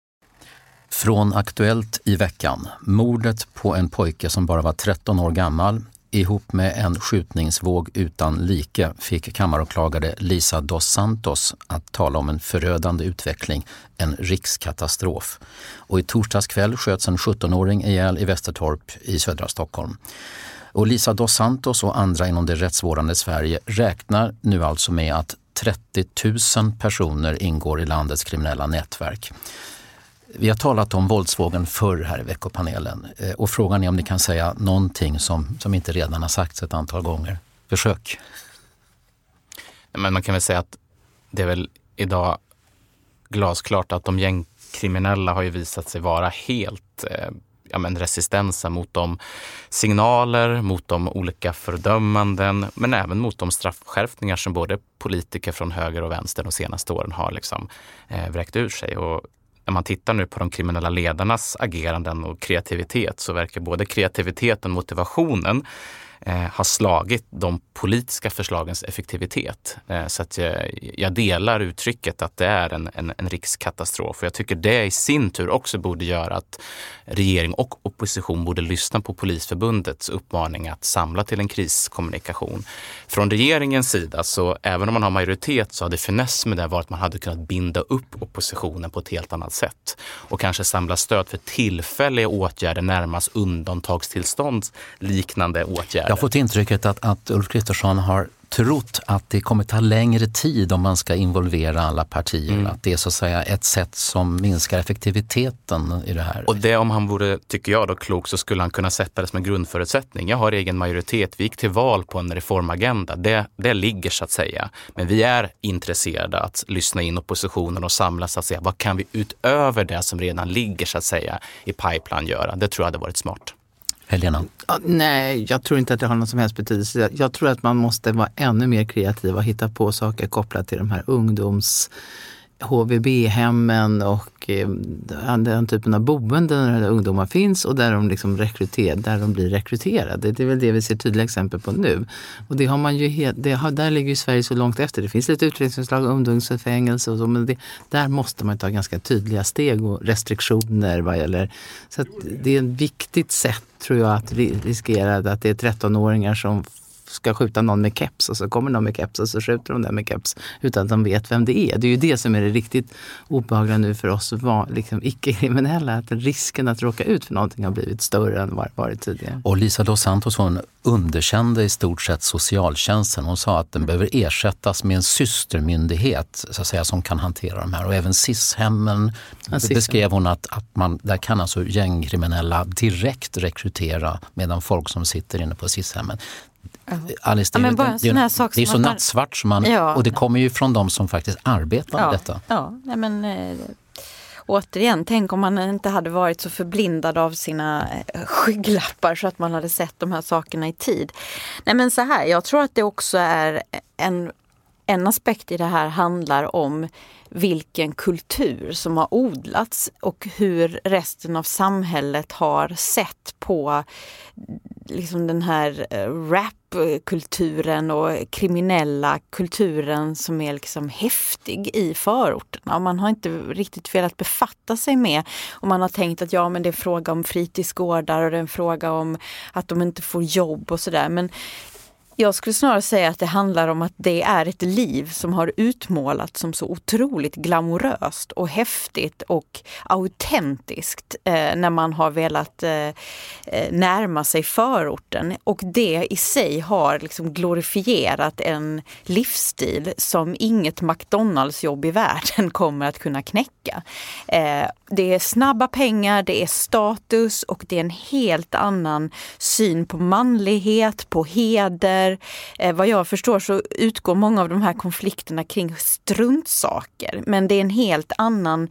Från Aktuellt i veckan. Mordet på en pojke som bara var 13 år gammal ihop med en skjutningsvåg utan like fick kammaråklagare Lisa dos Santos att tala om en förödande utveckling, en rikskatastrof. Och i torsdags kväll sköts en 17-åring ihjäl i Västertorp i södra Stockholm. Och Lisa dos Santos och andra inom det rättsvårdande Sverige räknar nu alltså med att 30 000 personer ingår i landets kriminella nätverk. Vi har talat om våldsvågen förr här i veckopanelen och frågan är om ni kan säga någonting som inte redan har sagts ett antal gånger. Försök. Men man kan väl säga att det är väl idag glasklart att de gängkriminella har ju visat sig vara helt resistensa mot de signaler, mot de olika fördömanden men även mot de straffskärpningar som både politiker från höger och vänster de senaste åren har liksom vräkt ur sig. Och när man tittar nu på de kriminella ledarnas ageranden och kreativitet så verkar både kreativiteten och motivationen har slagit de politiska förslagens effektivitet. Så att jag delar uttrycket att det är en rikskatastrof. Och jag tycker det i sin tur också borde göra att regering och opposition borde lyssna på Polisförbundets uppmaning att samla till en kriskommunikation. Från regeringens sida så även om man har majoritet så hade finess med det varit att man hade kunnat binda upp oppositionen på ett helt annat sätt. Och kanske samla stöd för tillfälliga åtgärder närmast undantagstillstånd liknande åtgärder. Jag har fått intrycket att Ulf Kristersson har trott att det kommer ta längre tid om man ska involvera alla partier. Att det är så att säga ett sätt som minskar effektiviteten i det här. Och det, om han vore, tycker jag då, klok, så skulle han kunna sätta det som en grundförutsättning. Jag har egen majoritet, vi gick till val på en reformagenda. Det ligger så att säga. Men vi är intresserade att lyssna in oppositionen och samla så att säga. Vad kan vi utöver det som redan ligger så att säga i pipeline göra? Det tror jag hade varit smart. Helena? Nej, jag tror inte att det har någon som helst betydelse. Jag tror att man måste vara ännu mer kreativ och hitta på saker kopplat till de här HVB-hemmen och den typen av boenden där ungdomar finns och där de liksom där de blir rekryterade. Det är väl det vi ser tydliga exempel på nu. Och det har man ju där ligger ju Sverige så långt efter. Det finns lite utredningsförslag, ungdomsfängelse och så, men där måste man ta ganska tydliga steg och restriktioner vad gäller. Så att det är ett viktigt sätt, tror jag, att riskera att det är 13-åringar som ska skjuta någon med keps och så kommer någon med keps och så skjuter de den med keps utan att de vet vem det är. Det är ju det som är det riktigt obehagliga nu för oss liksom icke-kriminella, att risken att råka ut för någonting har blivit större än vad varit tidigare. Och Lisa dos Santos, hon underkände i stort sett socialtjänsten. Hon sa att den behöver ersättas med en systermyndighet så att säga, som kan hantera de här. Och även SIS-hemmen beskrev hon att där kan alltså gängkriminella direkt rekrytera medan folk som sitter inne på SIS-hemmen. Alice, det är så nattsvart som och det kommer ju från de som faktiskt arbetar med detta. Ja, men återigen, tänk om man inte hade varit så förblindad av sina skygglappar så att man hade sett de här sakerna i tid. Nej, men så här, jag tror att det också är en aspekt i det här handlar om vilken kultur som har odlats och hur resten av samhället har sett på liksom den här rapkulturen och kriminella kulturen som är liksom häftig i förorterna. Och man har inte riktigt velat befatta sig med, och man har tänkt att men det är en fråga om fritidsgårdar och det är en fråga om att de inte får jobb och sådär. Men jag skulle snarare säga att det handlar om att det är ett liv som har utmålats som så otroligt glamoröst och häftigt och autentiskt när man har velat närma sig förorten. Och det i sig har liksom glorifierat en livsstil som inget McDonalds-jobb i världen kommer att kunna knäcka. Det är snabba pengar, det är status och det är en helt annan syn på manlighet, på heder. Vad jag förstår så utgår många av de här konflikterna kring struntsaker, men det är en helt annan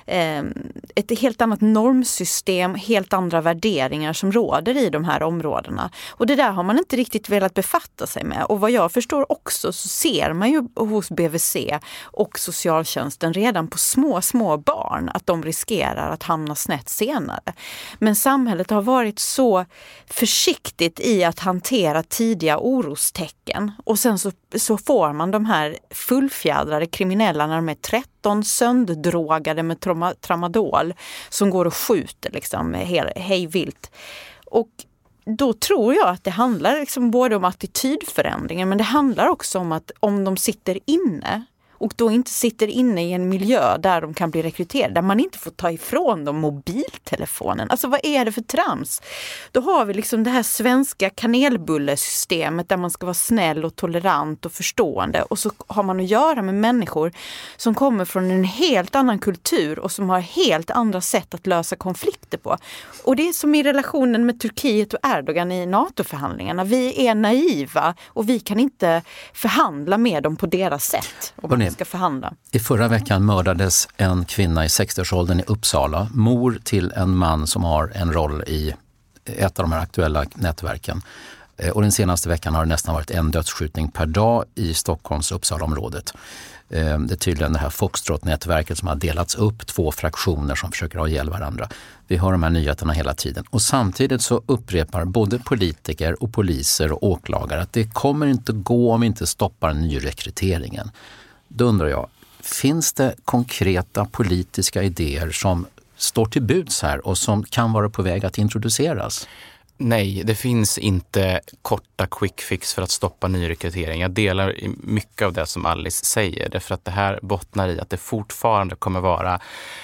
ett helt annat normsystem, helt andra värderingar som råder i de här områdena. Och det där har man inte riktigt velat befatta sig med. Och vad jag förstår också så ser man ju hos BVC och socialtjänsten redan på små barn att de riskerar att hamna snett senare. Men samhället har varit så försiktigt i att hantera tidiga orostecken. Och sen så får man de här fullfjädrade kriminella när de är 13, sönderdrogade med tramadol som går och skjuter liksom hej vilt. Och då tror jag att det handlar liksom både om attitydförändringar, men det handlar också om att om de sitter inne och då inte sitter inne i en miljö där de kan bli rekryterade, där man inte får ta ifrån dem mobiltelefonen. Alltså vad är det för trams? Då har vi liksom det här svenska kanelbullesystemet där man ska vara snäll och tolerant och förstående, och så har man att göra med människor som kommer från en helt annan kultur och som har helt andra sätt att lösa konflikter på. Och det är som i relationen med Turkiet och Erdogan i NATO-förhandlingarna. Vi är naiva och vi kan inte förhandla med dem på deras sätt. Ska förhandla. I förra veckan mördades en kvinna i 60-årsåldern i Uppsala, mor till en man som har en roll i ett av de här aktuella nätverken. Och den senaste veckan har det nästan varit en dödsskjutning per dag i Stockholms Uppsala-området. Det är tydligen det här Foxtrot-nätverket som har delats upp, 2 fraktioner som försöker ha ihjäl varandra. Vi har de här nyheterna hela tiden. Och samtidigt så upprepar både politiker och poliser och åklagare att det kommer inte gå om vi inte stoppar nyrekryteringen. Då undrar jag, finns det konkreta politiska idéer som står till buds här och som kan vara på väg att introduceras? Nej, det finns inte korta quick fix för att stoppa nyrekrytering. Jag delar mycket av det som Alice säger, därför att det här bottnar i att det fortfarande kommer vara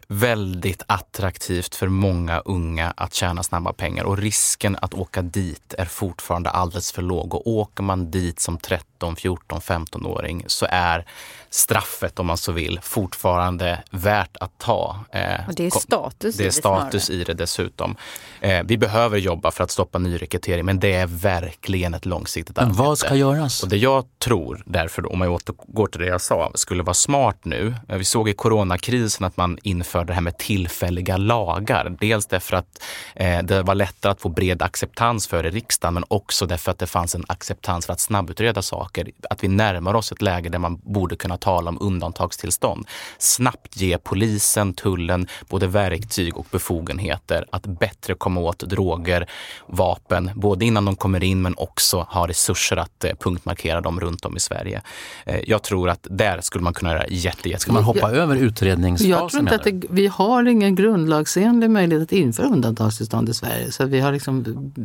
väldigt attraktivt för många unga att tjäna snabba pengar, och risken att åka dit är fortfarande alldeles för låg. Och åker man dit som 13, 14, 15-åring så är straffet, om man så vill, fortfarande värt att ta. Och det är status. Det är status i det dessutom. Vi behöver jobba för att stoppa nyrekrytering, men det är verkligen ett långsiktigt arbete. Men vad ska göras? Och det jag tror, därför om jag återgår till det jag sa, skulle vara smart nu. Vi såg i coronakrisen att man införde det här med tillfälliga lagar. Dels därför att det var lättare att få bred acceptans för i riksdagen, men också därför att det fanns en acceptans för att snabbutreda saker. Att vi närmar oss ett läge där man borde kunna tala om undantagstillstånd. Snabbt ge polisen, tullen både verktyg och befogenheter att bättre komma åt droger, vapen, både innan de kommer in men också ha resurser att punktmarkera dem runt om i Sverige. Jag tror att där skulle man kunna göra jättemånga. Ska man hoppa över utredningsfasen? Jag tror inte att vi har ingen grundlagsenlig möjlighet att införa undantagstillstånd i Sverige. Så vi har liksom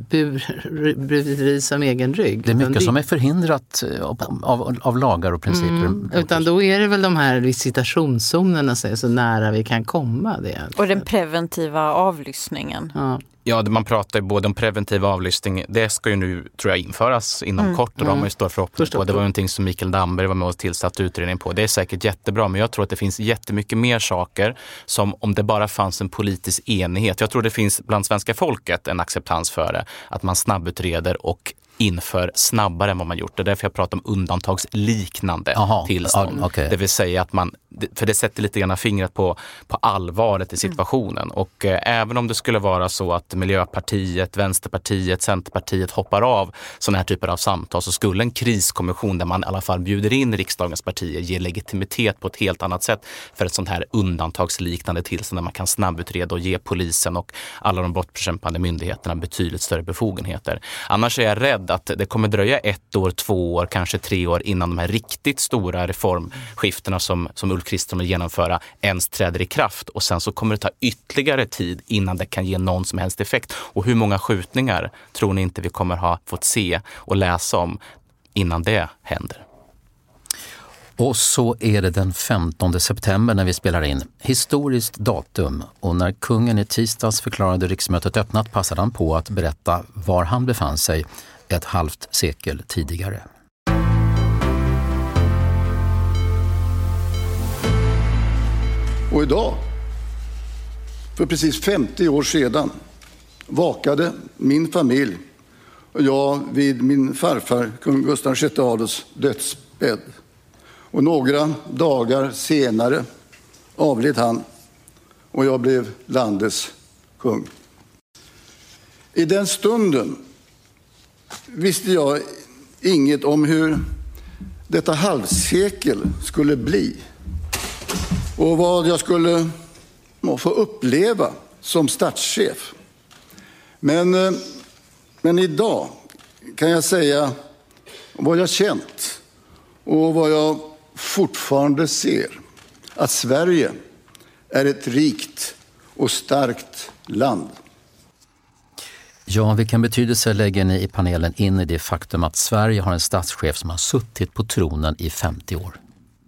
burit som egen rygg. Det är mycket som är förhindrat av lagar och principer. Utan då är det väl de här visitationszonerna så nära vi kan komma det. Och den preventiva avlyssningen. Ja, man pratar ju både om preventiv avlyssning. Det ska ju nu, tror jag, införas inom kort. Och de har ju stor förhoppning på. Det var ju någonting som Mikael Damberg var med och tillsatt utredning på. Det är säkert jättebra, men jag tror att det finns jättemycket mer saker som om det bara fanns en politisk enighet. Jag tror det finns bland svenska folket en acceptans för det. Att man snabbutreder och inför snabbare än vad man gjort. Det är därför jag pratar om undantagsliknande tillstånd. Okay. Det vill säga att man, för det sätter lite grann fingret på allvaret i situationen. Och även om det skulle vara så att Miljöpartiet, Vänsterpartiet, Centerpartiet hoppar av sådana här typer av samtal, så skulle en kriskommission där man i alla fall bjuder in riksdagens partier ge legitimitet på ett helt annat sätt för ett sånt här undantagsliknande tillstånd där man kan snabbutreda och ge polisen och alla de brottsbekämpande myndigheterna betydligt större befogenheter. Annars är jag rädd att det kommer dröja 1 år, 2 år, kanske 3 år innan de här riktigt stora reformskiftena som Ulf Kristersson vill genomföra ens träder i kraft, och sen så kommer det ta ytterligare tid innan det kan ge någon som helst effekt. Och hur många skjutningar tror ni inte vi kommer ha fått se och läsa om innan det händer? Och så är det den 15 september när vi spelar in. Historiskt datum, och när kungen i tisdags förklarade riksmötet öppnat passade han på att berätta var han befann sig ett halvt sekel tidigare. Och idag, för precis 50 år sedan, vakade min familj och jag vid min farfar, kung Gustav VI Adolfs dödsbädd. Och några dagar senare avled han och jag blev landets kung. I den stunden visste jag inget om hur detta halvsekel skulle bli och vad jag skulle få uppleva som statschef. Men idag kan jag säga vad jag känt och vad jag fortfarande ser, att Sverige är ett rikt och starkt land. Ja, vilken betydelse lägger ni i panelen in i det faktum att Sverige har en statschef som har suttit på tronen i 50 år?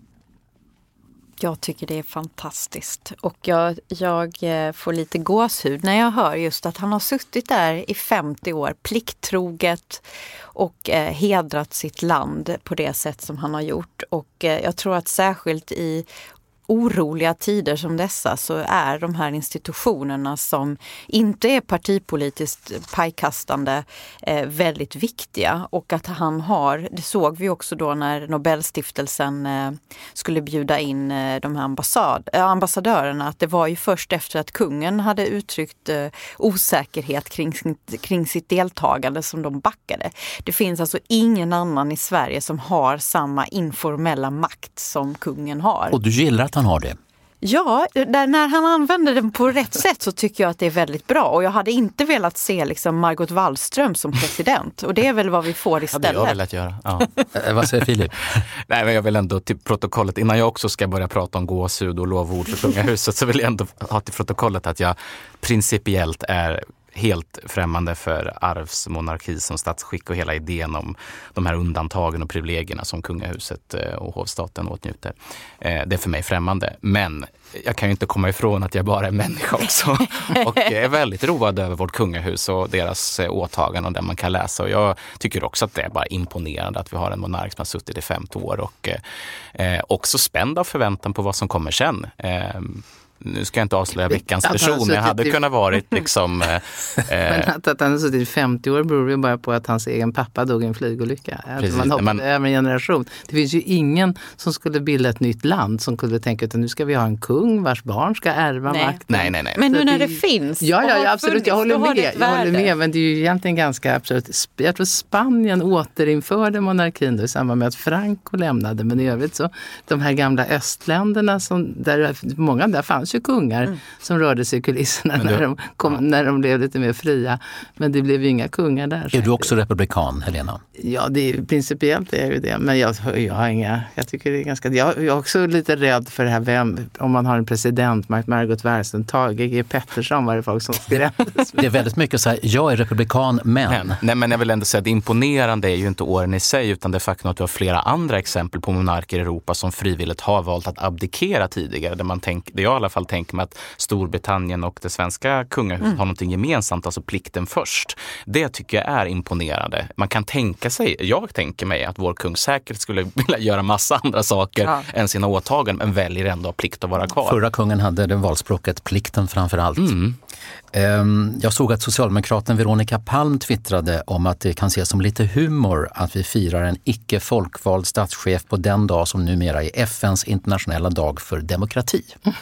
Jag tycker det är fantastiskt, och jag får lite gåshud när jag hör just att han har suttit där i 50 år plikttroget och hedrat sitt land på det sätt som han har gjort. Och jag tror att särskilt i oroliga tider som dessa så är de här institutionerna som inte är partipolitiskt pajkastande väldigt viktiga, och att han har, det såg vi också då när Nobelstiftelsen skulle bjuda in de här ambassadörerna, att det var ju först efter att kungen hade uttryckt osäkerhet kring sitt deltagande som de backade. Det finns alltså ingen annan i Sverige som har samma informella makt som kungen har. Och du gillar att han har det? Ja, när han använder den på rätt sätt så tycker jag att det är väldigt bra. Och jag hade inte velat se liksom Margot Wallström som president. Och det är väl vad vi får istället. Det hade jag velat göra. Ja. Vad säger Filip? Nej, men jag vill ändå till protokollet, innan jag också ska börja prata om gåshud och lovord för kungahuset, så vill jag ändå ha till protokollet att jag principiellt är helt främmande för arvsmonarki som statsskick och hela idén om de här undantagen och privilegierna som kungahuset och hovstaten åtnjuter. Det är för mig främmande. Men jag kan ju inte komma ifrån att jag bara är människa också. Och är väldigt road över vårt kungahus och deras åtaganden och det man kan läsa. Och jag tycker också att det är bara imponerande att vi har en monark som har suttit i 50 år. Och också spänd av förväntan på vad som kommer sen. Nu ska jag inte avslöja veckans person, men jag hade kunnat varit liksom... Men att han har suttit i 50 år beror ju bara på att hans egen pappa dog i en flygolycka. Alltså man hoppade över en generation. Det finns ju ingen som skulle bilda ett nytt land som skulle tänka att nu ska vi ha en kung vars barn ska ärva makten. Nej. Men nu när det finns... Ja, absolut. Jag håller med. Men det är ju egentligen ganska absurt. Jag tror Spanien återinförde monarkin då i samband med att Franco lämnade. Men i övrigt så, de här gamla östländerna, många där fanns ju kungar som rörde sig i kulisserna när de blev lite mer fria. Men det blev ju inga kungar där. Är du också republikan, Helena? Ja, principiellt är ju det. Men jag har inga... Jag tycker det är ganska... Jag är också lite rädd för det här om man har en president, Margot Wallström, Thage G. Pettersson var det folk som skrämdes. Det är väldigt mycket så här, jag är republikan, men... Nej, men jag vill ändå säga att det imponerande är ju inte åren i sig, utan det faktum att du har flera andra exempel på monarker i Europa som frivilligt har valt att abdikera tidigare. Det jag i alla fall tänker mig att Storbritannien och det svenska kungahuset har någonting gemensamt, alltså plikten först. Det tycker jag är imponerande. Man kan jag tänker mig att vår kung säkert skulle vilja göra massa andra saker än sina åtaganden, men väljer ändå plikt att vara kvar. Förra kungen hade det valspråket plikten framför allt. Jag såg att socialdemokraten Veronica Palm twittrade om att det kan ses som lite humor att vi firar en icke folkvald statschef på den dag som numera är FNs internationella dag för demokrati.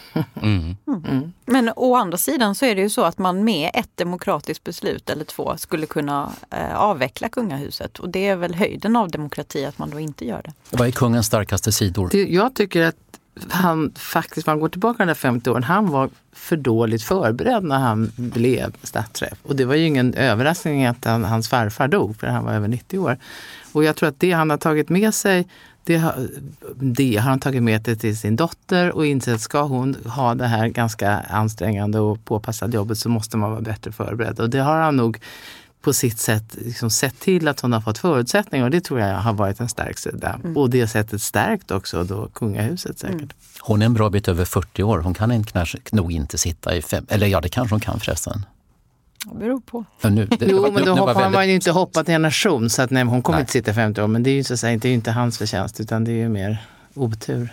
Men å andra sidan så är det ju så att man med ett demokratiskt beslut eller 2 skulle kunna avveckla kungahuset. Och det är väl höjden av demokrati att man då inte gör det. Vad är kungens starkaste sidor? Jag tycker att han faktiskt, man går tillbaka de där 50 åren, han var för dåligt förberedd när han blev statschef. Och det var ju ingen överraskning att hans farfar dog, för han var över 90 år. Och jag tror att det han har tagit med sig, det har han tagit med sig till sin dotter och insett att ska hon ha det här ganska ansträngande och påpassade jobbet så måste man vara bättre förberedd. Och det har han nog på sitt sätt liksom sett till att hon har fått förutsättningar, och det tror jag har varit en stark sida. Och det sättet stärkt också då kungahuset säkert. Hon är en bra bit över 40 år. Hon kan nog inte sitta i 5, eller ja, det kanske hon kan förresten. Det beror på. Men då har man ju inte hoppat generation, så att hon kommer inte sitta 50 år, men det är ju så att säga, det är ju inte hans förtjänst, utan det är ju mer otur.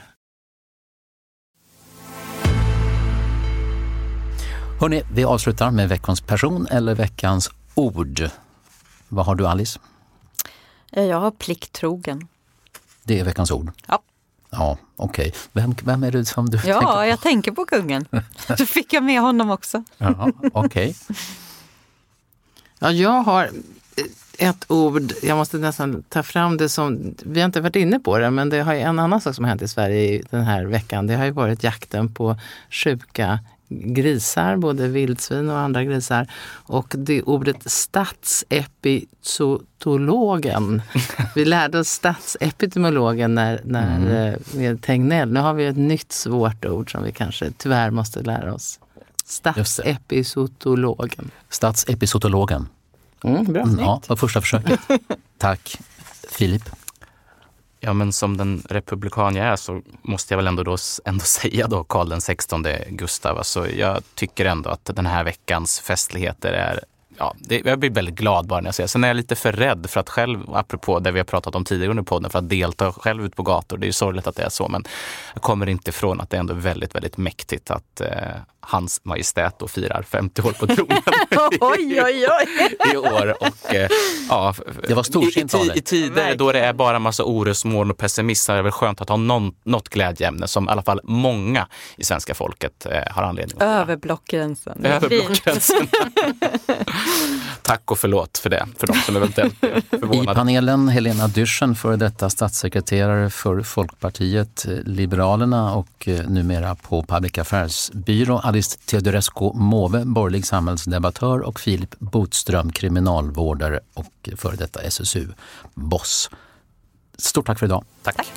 Hörrni, vi avslutar med veckans person eller veckans ord. Vad har du, Alice? Jag har plikttrogen. Det är veckans ord? Ja. Ja, okej. Vem är det som du tänker på? Ja, jag tänker på kungen. Så fick jag med honom också. Ja, okej. Ja, jag har ett ord, jag måste nästan ta fram det som, vi har inte varit inne på det, men det har ju en annan sak som har hänt i Sverige den här veckan. Det har ju varit jakten på sjuka grisar, både vildsvin och andra grisar. Och det ordet statsepizootologen. Vi lärde oss statsepitomologen med Tegnell. Nu har vi ett nytt svårt ord som vi kanske tyvärr måste lära oss. Statsepizootologen. Statsepizootologen. Bra. Ja, det var första försöket. Tack. Filip? Ja, men som den republikan jag är så måste jag väl ändå säga då Karl den 16 Gustav. Alltså jag tycker ändå att den här veckans festligheter är... Ja, jag blir väldigt glad bara när jag ser det. Sen är jag lite för rädd för att själv, apropå det vi har pratat om tidigare under podden, för att delta själv ut på gator. Det är ju sorgligt att det är så, men jag kommer inte ifrån att det är ändå väldigt, väldigt mäktigt att hans majestät då firar 50 år på tronen i år. Och, ja, det var storsint av det. I tider då det är bara massa orosmoln och pessimism är det väl skönt att ha något glädjeämne som i alla fall många i svenska folket har anledning att över blockgränsen. Tack och förlåt för det, för de som eventuellt förvånade. I panelen Helena Dyrssen, före detta statssekreterare för Folkpartiet Liberalerna och numera på Public Affairs-byrå, Alice Teodorescu Måwe, borgerlig samhällsdebattör, och Filip Botström, kriminalvårdare och före detta SSU-boss. Stort tack för idag. Tack.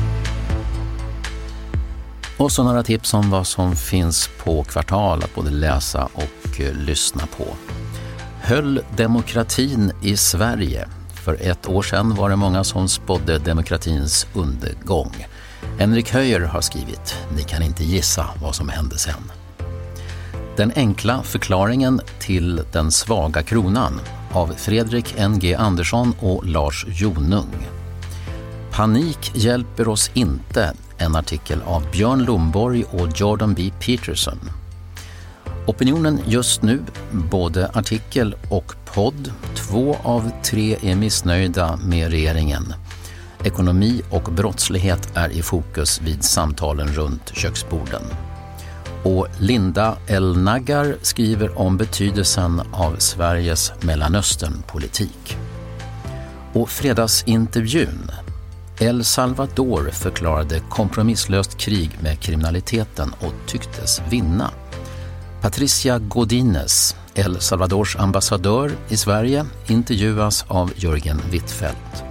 Och så några tips om vad som finns på Kvartal att både läsa och lyssna på. Höll demokratin i Sverige? För ett år sedan var det många som spådde demokratins undergång. Henrik Höjer har skrivit: Ni kan inte gissa vad som hände sen. Den enkla förklaringen till den svaga kronan av Fredrik N.G. Andersson och Lars Jonung. Panik hjälper oss inte, en artikel av Björn Lomborg och Jordan B. Peterson. Opinionen just nu, både artikel och podd, 2 av 3 är missnöjda med regeringen. Ekonomi och brottslighet är i fokus vid samtalen runt köksborden. Och Linda L. Naggar skriver om betydelsen av Sveriges Mellanösternpolitik. Och fredagsintervjun. El Salvador förklarade kompromisslöst krig med kriminaliteten och tycktes vinna. Patricia Godinez, El Salvadors ambassadör i Sverige, intervjuas av Jörgen Wittfeldt.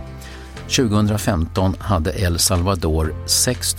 2015 hade El Salvador 6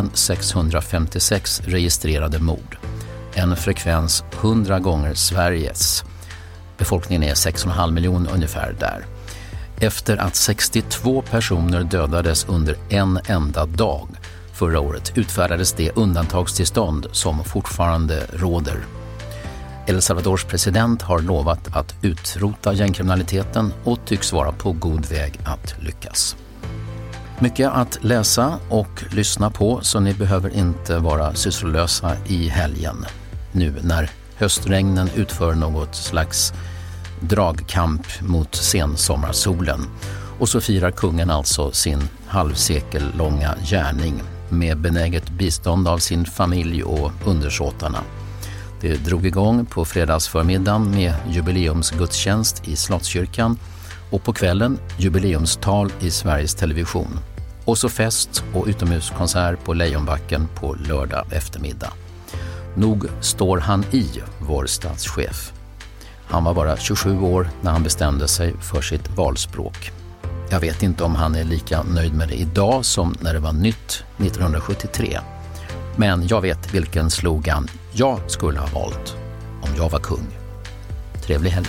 656 registrerade mord. En frekvens 100 gånger Sveriges. Befolkningen är 6,5 miljoner ungefär där. Efter att 62 personer dödades under en enda dag förra året utfärdades det undantagstillstånd som fortfarande råder. El Salvadors president har lovat att utrota gängkriminaliteten och tycks vara på god väg att lyckas. Mycket att läsa och lyssna på, så ni behöver inte vara sysslolösa i helgen. Nu när höstregnen utför något slags dragkamp mot sensommarsolen. Och så firar kungen alltså sin halvsekellånga gärning med benäget bistånd av sin familj och undersåtarna. Det drog igång på fredagsförmiddagen med jubileumsgudstjänst i Slottskyrkan och på kvällen jubileumstal i Sveriges Television. Och så fest och utomhuskonsert på Lejonbacken på lördag eftermiddag. Nog står han i, vår statschef. Han var bara 27 år när han bestämde sig för sitt valspråk. Jag vet inte om han är lika nöjd med det idag som när det var nytt 1973. Men jag vet vilken slogan jag skulle ha valt om jag var kung. Trevlig helg.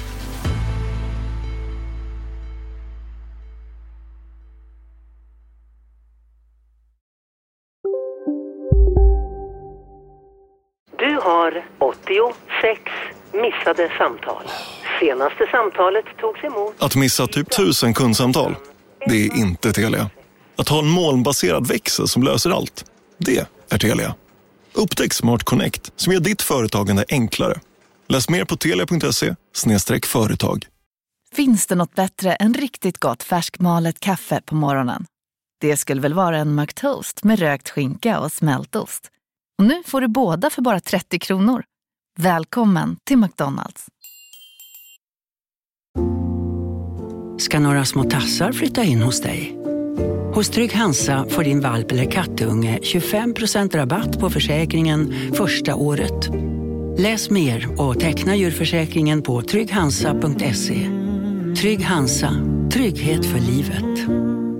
Du har 86 missade samtal. Senaste samtalet togs emot. Att missa typ 1000 kundsamtal, det är inte Telia. Att ha en molnbaserad växel som löser allt, det är Telia. Upptäck Smart Connect som gör ditt företagande enklare. Läs mer på telia.se/företag. Finns det något bättre än riktigt gott färskmalet kaffe på morgonen? Det skulle väl vara en McToast med rökt skinka och smältost. Och nu får du båda för bara 30 kronor. Välkommen till McDonald's. Ska några små tassar flytta in hos dig? Hos Trygg Hansa får din valp eller kattunge 25% rabatt på försäkringen första året. Läs mer och teckna djurförsäkringen på trygghansa.se. Trygg Hansa, trygghet för livet.